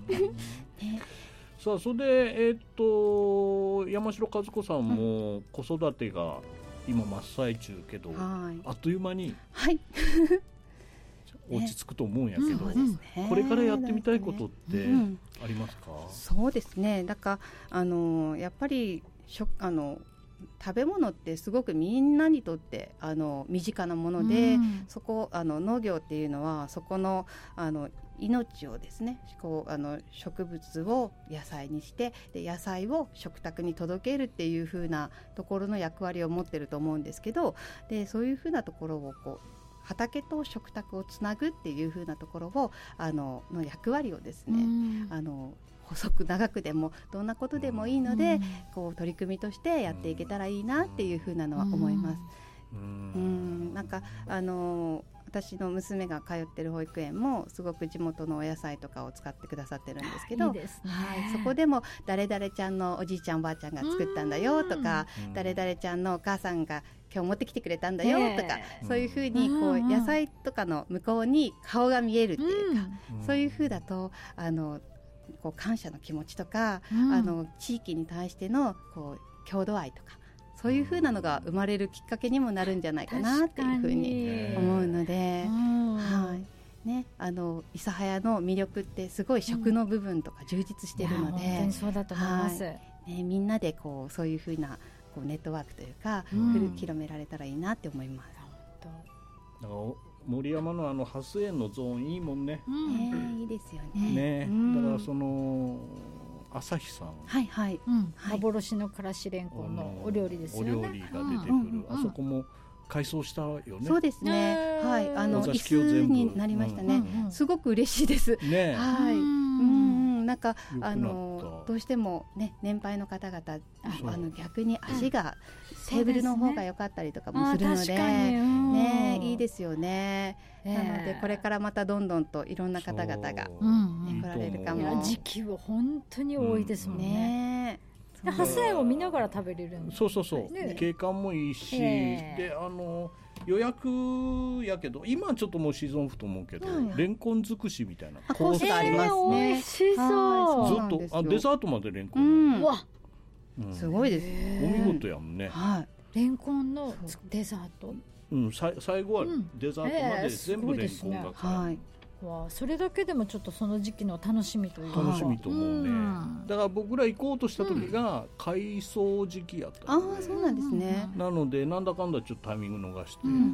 さあそれで、えー、と山城和子さんも子育てが今真っ最中けど、うん、あっという間に、 はい落ち着くと思うんやけど、ねうんね、これからやってみたいことってありますか。 うん、そうですね。だからあのやっぱり食あの食べ物ってすごくみんなにとってあの身近なもので、うん、そこあの農業っていうのはそこのあの命をですねこうあの植物を野菜にしてで野菜を食卓に届けるっていう風なところの役割を持ってると思うんですけど、でそういう風なところをこう畑と食卓をつなぐっていう風なところをあのの役割をですね、うん、あの細く長くでもどんなことでもいいので、うん、こう取り組みとしてやっていけたらいいなっていう風なのは思います。うん、うんなんかあの私の娘が通ってる保育園もすごく地元のお野菜とかを使ってくださってるんですけど、いいですね、はい、そこでも誰々ちゃんのおじいちゃんおばあちゃんが作ったんだよとか、誰々ちゃんのお母さんが今日持ってきてくれたんだよとか、そういうふうにこう野菜とかの向こうに顔が見えるっていうか、そういうふうだとあのこう感謝の気持ちとか、あの地域に対してのこう郷土愛とかそういう風なのが生まれるきっかけにもなるんじゃないかなっていう風に思うので、はいね、あの諫早の魅力ってすごい食の部分とか充実しているので、うん、 本当にそうだと思います、 はいね、みんなでこうそういう風なこうネットワークというか、うん、広められたらいいなって思います。 だから森山のあのハス園のゾーンいいもんね、 うんえー、いいですよね。 ね、うん、だからその朝日さん、 はいはいうん、幻のからしれんこんのお料理ですよね。 お料理が出てくる、うん、あそこも改装したよね。 そうですね、はい、あの椅子になりましたね、うんうんうん、すごく嬉しいです、 ね、 はい、うんん、なんかあのどうしてもね年配の方々あの逆に足がテーブルの方が良かったりとかもするので、ね、いいですよね、えー、なのでこれからまたどんどんといろんな方々が、ね、来られるかも。 時期は本当に多いですもんね、うん、ね、発生を見ながら食べれるんです。 そうそうそう、ね、景観もいいし、えー、であの予約やけど今ちょっともうシーズンオフと思うけど、うん、レンコン尽くしみたいなコースありますね。 美味しそう。 ずっとあデザートまでレンコン、うんうわ、うん、すごいですお見事やんね、 はい、レンコンのデザート、 うん、さ最後はデザートまで全部レンコンが、うんえーね、はい、 わそれだけでもちょっとその時期の楽しみというか楽しみと思うね、うん、だから僕ら行こうとした時が改装時期やった、ね、 ああそうなんですね。 なのでなんだかんだちょっとタイミング逃して、うんうんうん、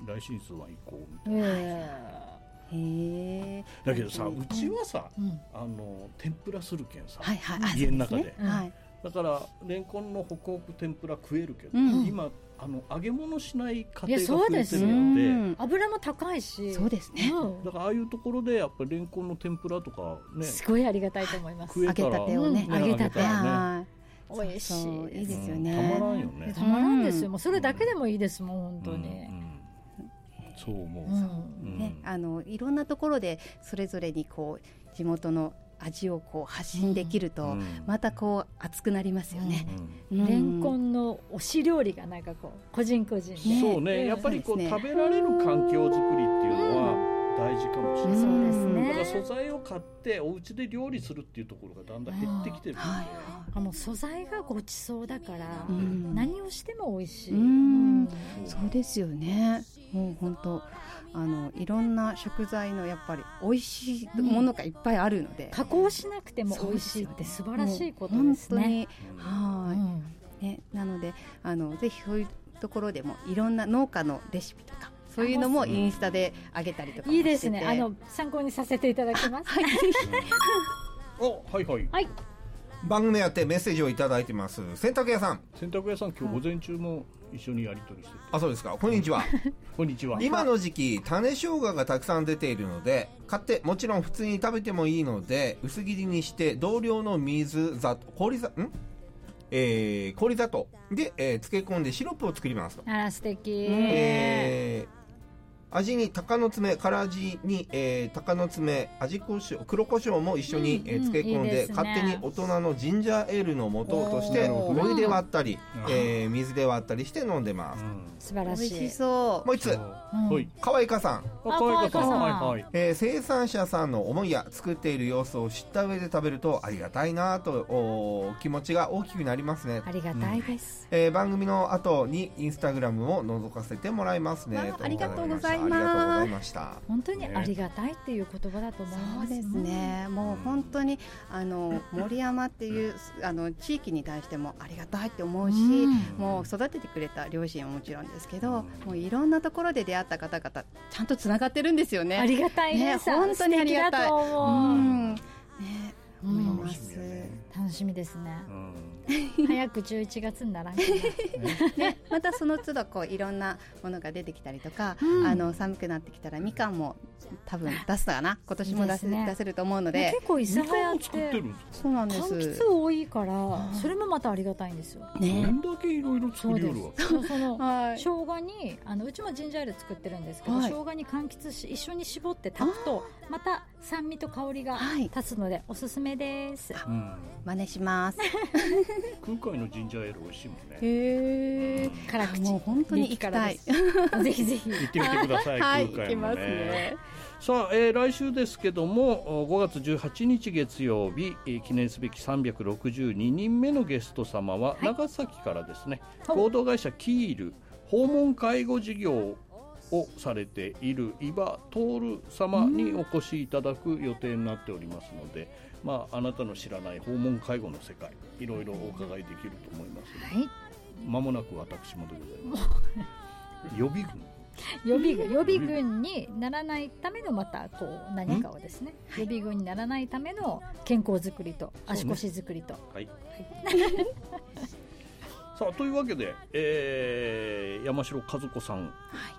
来シーズンは行こうみたいな、 へー、 だけどさ、うちはさ、うん、あの天ぷらするけんさ、 はいはい、 家の中で、 うん、はい、 だからレンコンのホクホク天ぷら食えるけど、うん、今あの揚げ物しない家庭が増えてるの で, で、うん、 油も高いし、 そうですね、 うん、だからああいうところでやっぱりレンコンの天ぷらとかねすごいありがたいと思います。 揚げたてをね、 揚げたて、 ね、 美味しい、 いいですよね、 うん、たまらんよね、 たまらんですよ、もうそれだけでもいいですもん、うん、本当に、うんうん、 そう思う、 うんね、あのいろんなところでそれぞれにこう地元の味をこう発信できると、うん、またこう熱くなりますよね、 うんうん、レンコンの推し料理がなんかこう個人個人ね、そうね、やっぱりこう、ね、食べられる環境づくりっていうのは大事かもしれない、うん、そうですね、だから素材を買ってお家で料理するっていうところがだんだん減ってきてるので、はいあもう素材がごちそうだから、うん、何をしても美味しい、 うんうん、そうですよね、もう本当あのいろんな食材のやっぱり美味しいものがいっぱいあるので、うん、 加工しなくても美味しいって素晴らしいことですね。 はい、うんね、なのであのぜひそういうところでもいろんな農家のレシピとかそういうのもインスタで上げたりとかもしてて、 いいですね、あの参考にさせていただきます。はい、 おはいはい、 はい、 番組やってメッセージをいただいてます。洗濯屋さん洗濯屋さん今日午前中も一緒にやり取りしてる、 あそうですか、こんにちはこんにちは。 今の時期種生姜がたくさん出ているので買ってもちろん普通に食べてもいいので薄切りにして同量の水砂糖氷砂んえー、氷砂糖で、えー、漬け込んでシロップを作りますと。 あら素敵、 えー味に鷹の爪、辛味に、えー、鷹の爪、味胡椒、黒胡椒も一緒に、うんえー、漬け込んで、いいですね、勝手に大人のジンジャーエールの素としてお湯で割ったり、えー、水で割ったりして飲んでます、うん、 素晴らしい。 美味しそう。 もう一つ、かわいかさん、 かわいかさん、はいはい、 えー、生産者さんの思いや作っている様子を知った上で食べるとありがたいなと気持ちが大きくなりますね。 ありがたいです、 うんえー、番組の後にインスタグラムを覗かせてもらいますね。 ありがとうございます。 ありがとうございました。 本当にありがたいっていう言葉だと思います。 そうですね、もう本当にあの森山っていうあの地域に対してもありがたいって思うし、うん、もう育ててくれた両親はもちろんですけど、もういろんなところで出会った方々ちゃんとつながってるんですよね。 ありがたいです、 ね、本当にありがたい。うんね、思います、うん、 楽しみですね、うん、早くじゅういちがつにならんかな、 ね、またその都度こういろんなものが出てきたりとか、うん、あの寒くなってきたらみかんも多分出すかな、今年も出せ、ね、出せると思うので、 結構諫早ってそうなんです、 柑橘多いからそれもまたありがたいんですよ、 ね、どんだけいろいろ作りよるわけ。 そうその、はい、生姜にあのうちもジンジャーエール作ってるんですけど、はい、生姜に柑橘し一緒に絞って炊くとまた酸味と香りが立つのでおすすめです、 うん、真似します空海のジンジャーエール美味しいもんね。 へえ、 辛口、 もう本当に行きたいぜひぜひ行ってみてください、 はい、 空海もね、 行きますね。 さあ、えー、来週ですけどもごがつじゅうはちにち月曜日、えー、記念すべきさんびゃくろくじゅうににんめのゲスト様は、はい、長崎からですね、合同会社キール訪問介護事業をされている伊庭徹様にお越しいただく予定になっておりますので、まあ、あなたの知らない訪問介護の世界いろいろお伺いできると思いますので、はい、間もなく私もでございます予備軍予備軍予備軍にならないためのまたこう何かをですね、予備軍にならないための健康づくりと足腰づくりと、ね、はい、はいさあというわけで、えー、山城和子さん、はい、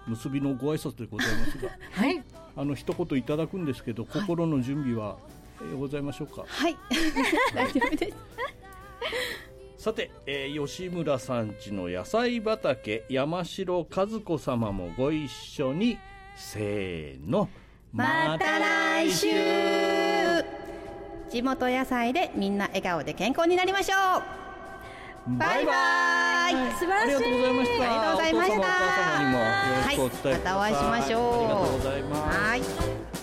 結びのご挨拶でございますが、 はい、 あの一言いただくんですけど、心の準備はございましょうか。 はい大丈夫ですさて、えー、吉村さんちの野菜畑山城和子様もご一緒にせーの、 また来週。地元野菜でみんな笑顔で健康になりましょう。バイバイ。 素晴らしい。 ありがとうございました。 ありがとうございました。 お父様お母様にもよろしくお伝えください。 はい、またお会いしましょう。 ありがとうございます。 はい。